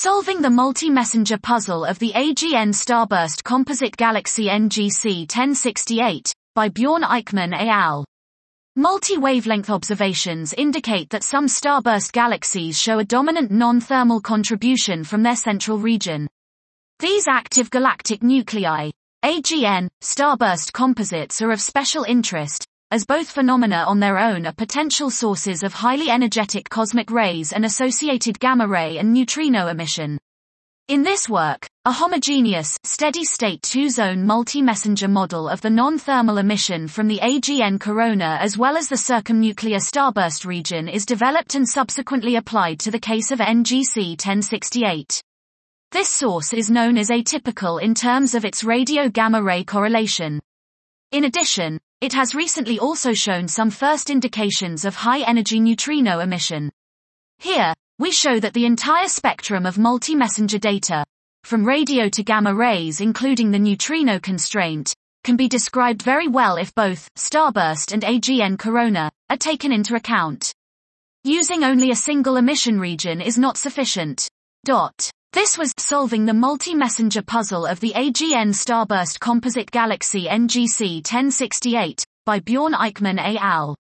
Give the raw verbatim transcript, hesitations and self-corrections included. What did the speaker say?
Solving the multi-messenger puzzle of the A G N starburst composite galaxy N G C ten sixty-eight, by Bjorn Eichmann et al. Multi-wavelength observations indicate that some starburst galaxies show a dominant non-thermal contribution from their central region. These active galactic nuclei, A G N, starburst composites, are of special interest, as both phenomena on their own are potential sources of highly energetic cosmic rays and associated gamma-ray and neutrino emission. In this work, a homogeneous, steady-state two-zone multi-messenger model of the non-thermal emission from the A G N corona as well as the circumnuclear starburst region is developed and subsequently applied to the case of N G C ten sixty-eight. This source is known as atypical in terms of its radio-gamma-ray correlation. In addition, it has recently also shown some first indications of high-energy neutrino emission. Here, we show that the entire spectrum of multi-messenger data, from radio to gamma rays including the neutrino constraint, can be described very well if both starburst and A G N corona are taken into account. Using only a single emission region is not sufficient. Dot. This was solving the multi-messenger puzzle of the A G N starburst composite galaxy N G C ten sixty-eight, by Bjorn Eichmann et al.